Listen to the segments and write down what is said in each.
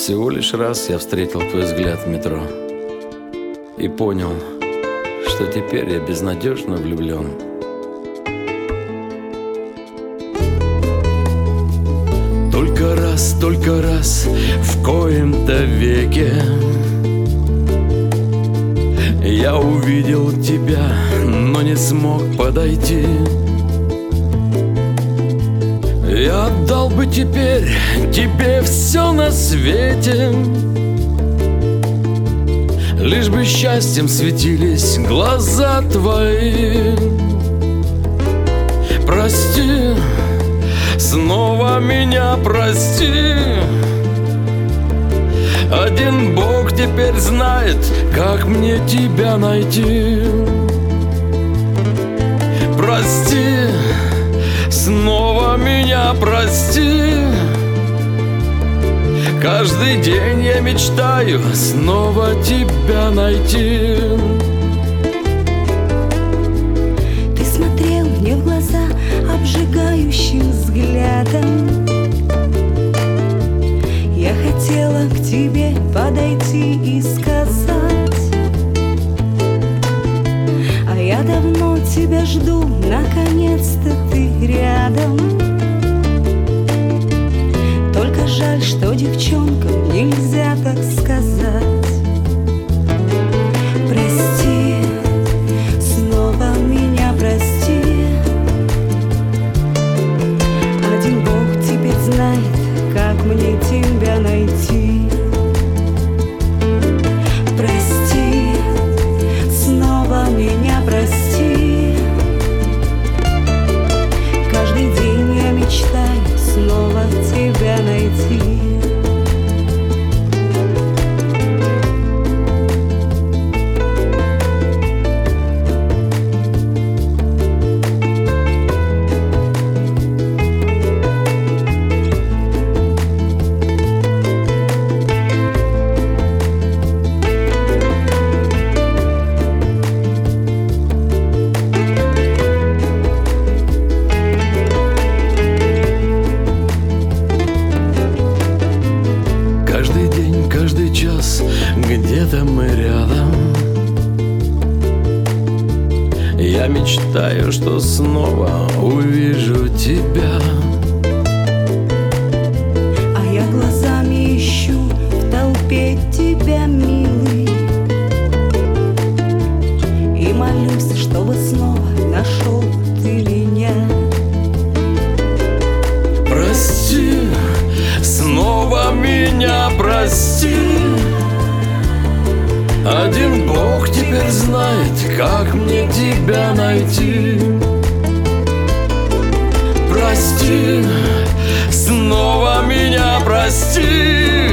Всего лишь раз я встретил твой взгляд в метро и понял, что теперь я безнадежно влюблен. Только раз в коем-то веке я увидел тебя, но не смог подойти. Я отдал бы теперь тебе все на свете, лишь бы счастьем светились глаза твои. Прости, снова меня прости. Один Бог теперь знает, как мне тебя найти. Прости, снова меня прости. Каждый день я мечтаю снова тебя найти. Ты смотрел мне в глаза обжигающим взглядом. Я хотела к тебе подойти и сказать: а я давно тебя жду, наконец-то ты рядом. Только жаль, что девчонкам нельзя так сказать. Прости, снова меня прости. Один Бог теперь знает, как мне тебя найти. Прости, снова меня прости. Каждый день я мечтаю снова тебя найти. Каждый час где-то мы рядом. Я мечтаю, что снова увижу тебя. А я глазами ищу в толпе тебя, милый, и молюсь, чтобы снова нашел ты меня. Прости, снова меня прости. Один Бог теперь знает, как мне тебя найти. Прости, снова меня прости.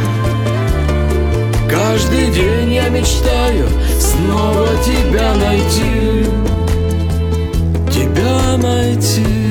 Каждый день я мечтаю снова тебя найти. Тебя найти.